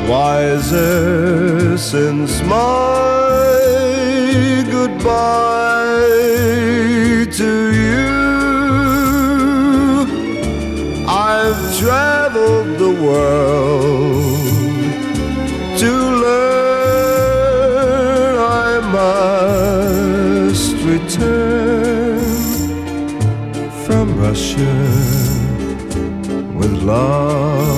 wiser since my goodbye to you. I've traveled the world to learn I must return from Russia with love.